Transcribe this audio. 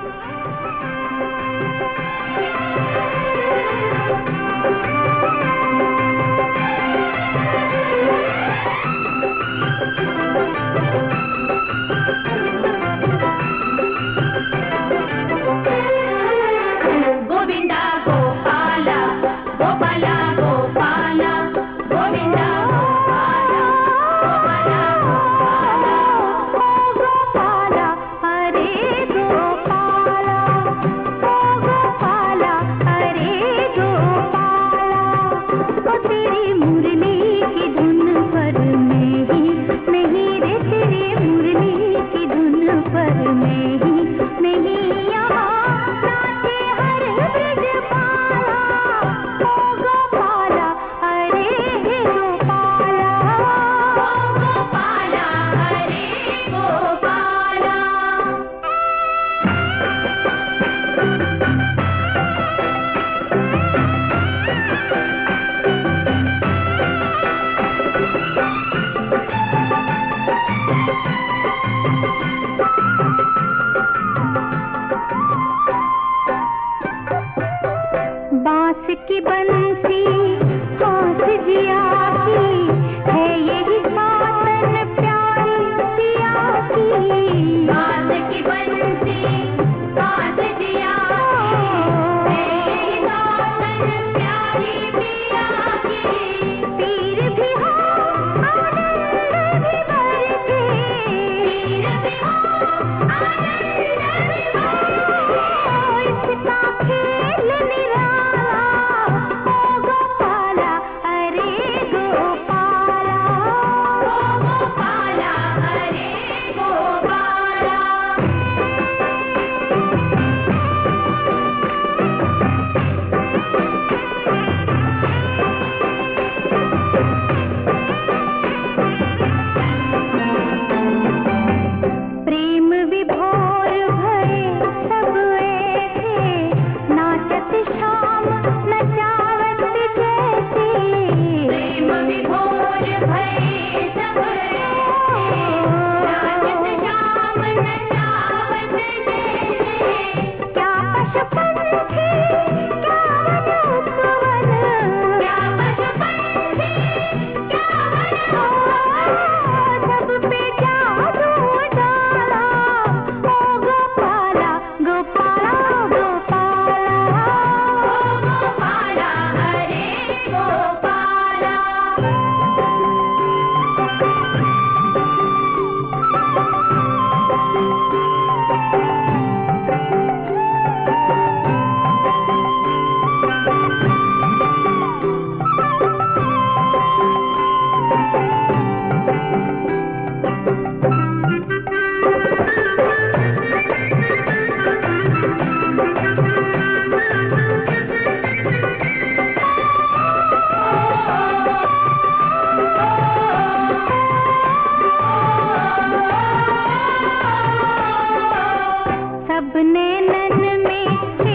बांस की बंसी हंस जिया की है यही सातन प्यारी पिया की। बांस की बंसी हंस जिया की है यही सातन प्यारी पिया की। पीर भी हो आनंद भी बरसे, पीर भी हो आनंद भी बरसे, इसका खेल निराला ओ गोपाला हरे गोपाला, ओ गोपाला हरे गोपाला। प्रेम विभोर भये सब ऐसे, नाचत शाम नचावत जैसे। प्रेम विभोर भये सब ऐसे, नाचत शाम नचावत जैसे। क्या पशु पंछी क्या वन उपवन, क्या पशु पंछी क्या वन उपवन, सब पे जादू डाला ओ गोपाला गोपाला गोपाला, ओ गोपाला हरे गोपाला। सब नैनन में